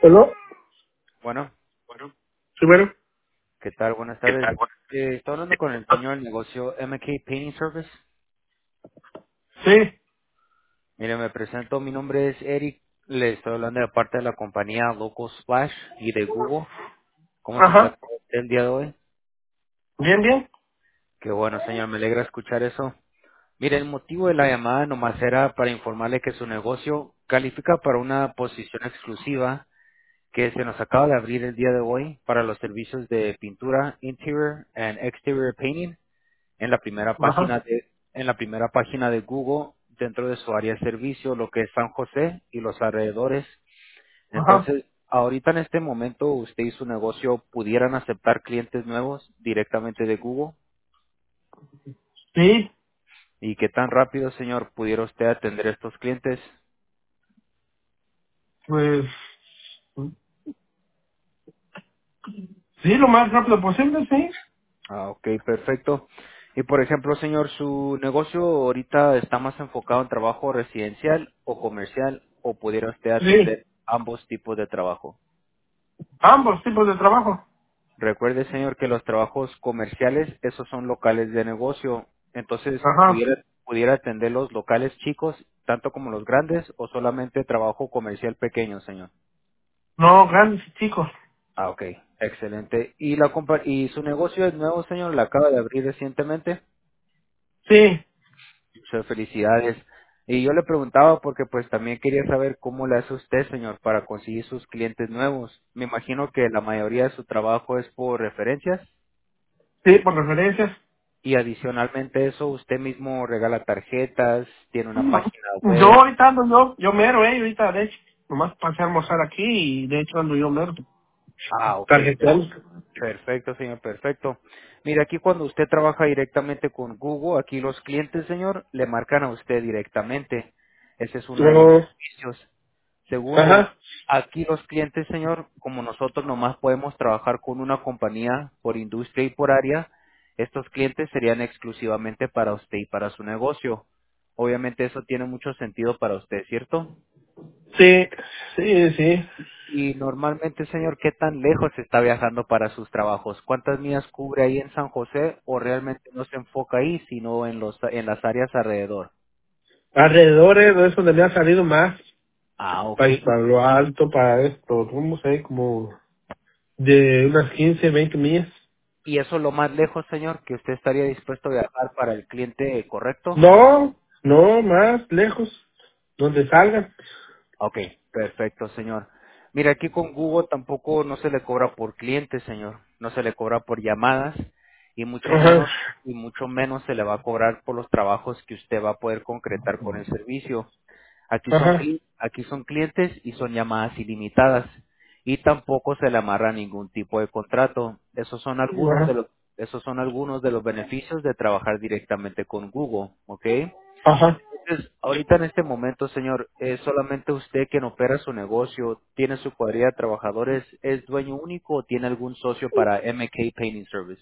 ¿Hola? Bueno, Sí, bueno. ¿qué tal? Buenas tardes. Estoy hablando con el dueño del negocio MK Painting Service. Sí. Mire, me presento, mi nombre es Eric. Le estoy hablando de parte de la compañía Local Splash y de Google. ¿Cómo se Ajá. encuentra usted el día de hoy? Bien, bien. Qué bueno, señor, me alegra escuchar eso. Mire, el motivo de la llamada nomás era para informarle que su negocio califica para una posición exclusiva que se nos acaba de abrir el día de hoy para los servicios de pintura, interior and exterior painting en la primera Ajá. página de Google dentro de su área de servicio, lo que es San José y los alrededores. Ajá. Entonces, ahorita en este momento usted y su negocio pudieran aceptar clientes nuevos directamente de Google. Sí, ¿Y qué tan rápido, señor, pudiera usted atender estos clientes? pues, sí, lo más rápido posible, sí. Ah, ok, perfecto. Y por ejemplo, señor, ¿su negocio ahorita está más enfocado en trabajo residencial o comercial o pudiera usted Sí. atender ambos tipos de trabajo? Ambos tipos de trabajo. Recuerde, señor, que los trabajos comerciales, esos son locales de negocio. Entonces, Ajá. pudiera atender los locales chicos, tanto como los grandes, o solamente trabajo comercial pequeño, señor. No, grandes y chicos. Ah, ok. Excelente. ¿Y su negocio es nuevo, señor? ¿La acaba de abrir recientemente? Sí. Muchas felicidades. Y yo le preguntaba porque pues también quería saber cómo le hace usted, señor, para conseguir sus clientes nuevos. Me imagino que la mayoría de su trabajo es por referencias. Sí, por referencias. Y adicionalmente a eso, usted mismo regala tarjetas, tiene una No. página Yo web. ahorita ando yo mero, ahorita, de hecho. Nomás pasé a almorzar aquí y de hecho ando yo mero. Ah, ok. Tarjeteando. Perfecto, señor, perfecto. Mira, aquí cuando usted trabaja directamente con Google, aquí los clientes, señor, le marcan a usted directamente. Ese es uno de los No. beneficios. Segundo, Ajá. aquí los clientes, señor, como nosotros nomás podemos trabajar con una compañía por industria y por área, estos clientes serían exclusivamente para usted y para su negocio. Obviamente eso tiene mucho sentido para usted, ¿cierto? Sí, sí, sí. Y normalmente, señor, ¿qué tan lejos está viajando para sus trabajos? ¿Cuántas millas cubre ahí en San José o realmente no se enfoca ahí, sino en las áreas alrededor? Alrededores de eso donde me ha salido más. Ah, ok. Para lo alto, para esto, ¿cómo sé? Como de unas 15 20 millas. ¿Y eso es lo más lejos, señor, que usted estaría dispuesto a viajar para el cliente correcto? No, no, más lejos, donde salgan. Ok, perfecto, señor. Mira, aquí con Google tampoco no se le cobra por cliente, señor. No se le cobra por llamadas Ajá, y mucho menos se le va a cobrar por los trabajos que usted va a poder concretar con el servicio. ajá, Aquí son clientes y son llamadas ilimitadas y tampoco se le amarra ningún tipo de contrato. ajá, Esos son algunos de los beneficios de trabajar directamente con Google, ¿ok? ajá. Entonces, ahorita en este momento, señor, es solamente usted quien opera su negocio, tiene su cuadrilla de trabajadores, es dueño único o tiene algún socio para MK Painting Service.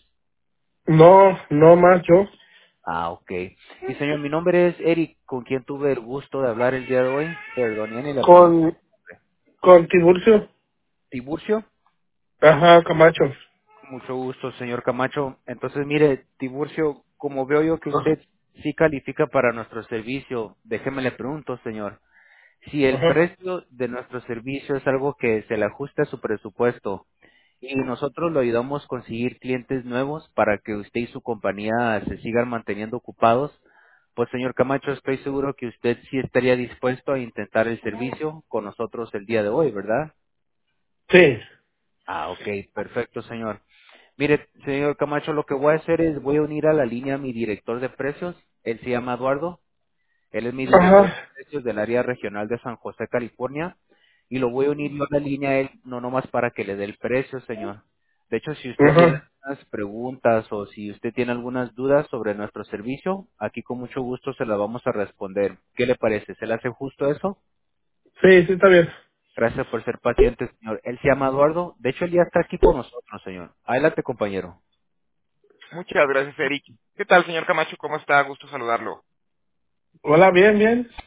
No, no más yo. Ah, ok. Y señor, mi nombre es Eric, con quien tuve el gusto de hablar el día de hoy. Perdón, ya ni le pregunté. Con Tiburcio. Tiburcio. Ajá, Camacho. Mucho gusto, señor Camacho. Entonces, mire, Tiburcio, como veo yo que Ajá, usted sí califica para nuestro servicio, déjeme le pregunto, señor. Si el ajá, precio de nuestro servicio es algo que se le ajusta a su presupuesto y nosotros lo ayudamos a conseguir clientes nuevos para que usted y su compañía se sigan manteniendo ocupados, pues señor Camacho, estoy seguro que usted sí estaría dispuesto a intentar el servicio con nosotros el día de hoy, ¿verdad? sí. Ah, ok, perfecto, señor. Mire, señor Camacho, lo que voy a hacer es voy a unir a la línea a mi director de precios. Él se llama Eduardo. Él es mi director de Ajá, precios del área regional de San José, California. Y lo voy a unir yo a la línea a él, no nomás para que le dé el precio, señor. De hecho, si usted tiene ajá. algunas preguntas o si usted tiene algunas dudas sobre nuestro servicio, aquí con mucho gusto se las vamos a responder. ¿Qué le parece? ¿Se le hace justo eso? Sí, sí, está bien. Gracias por ser paciente, señor. Él se llama Eduardo. De hecho, él ya está aquí con nosotros, señor. Adelante, compañero. Muchas gracias, Eric. ¿Qué tal, señor Camacho? ¿Cómo está? Gusto saludarlo. Hola, bien, bien.